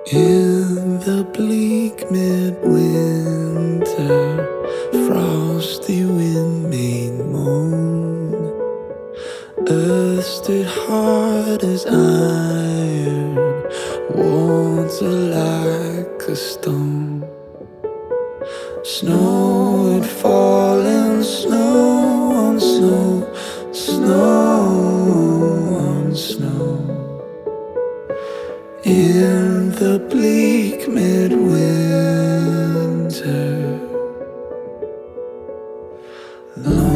In the bleak midwinter, frosty wind made moan. Earth stood hard as iron, water like a stone. Snow had fallen, snow on snow, snow on snow. In the bleak midwinter,